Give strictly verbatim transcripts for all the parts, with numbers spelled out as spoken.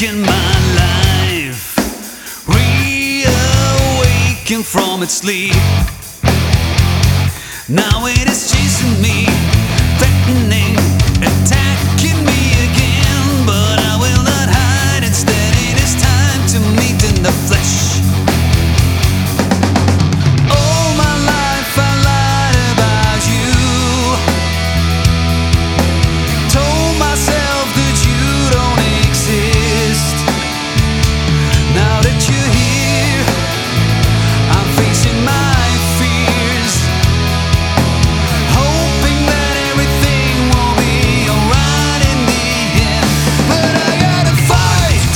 in my life, reawaken from its sleep. Now it is chasing me, threatening, attacking me again. But I will not hide, instead it is time to meet in the flesh. All my life I lied about you, told myself that you don't exist. Now that you're here, I'm facing my fears, hoping that everything will be alright in the end. But I gotta fight,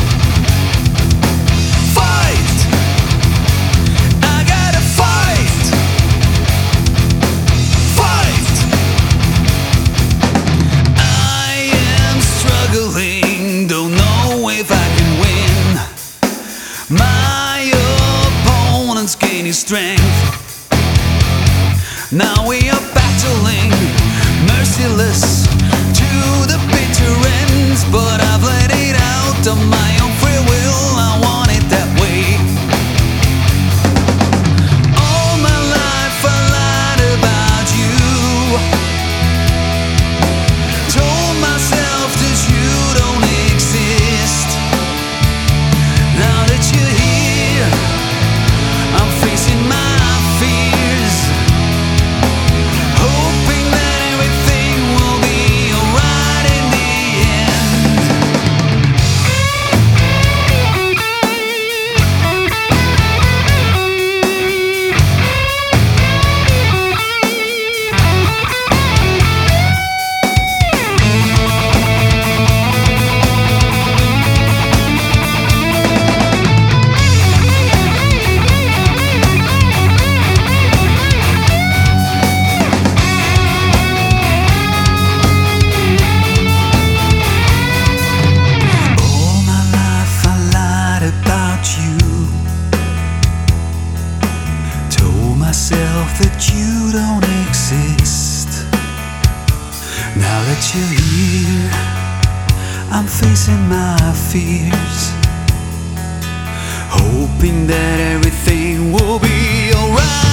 fight, I gotta fight, fight. I am struggling, don't know if I can win. My opponent's gaining strength. Now we are battling, merciless to the bitter ends. But I've let it out of my own free will, I want it that way. All my life I lied about you, told myself that you don't exist. Now that you're here, I'm facing my fears, hoping that everything will be alright in the end. All my life I lied about you, told myself that you don't exist. Now that you're here, I'm facing my fears, hoping that everything will be alright.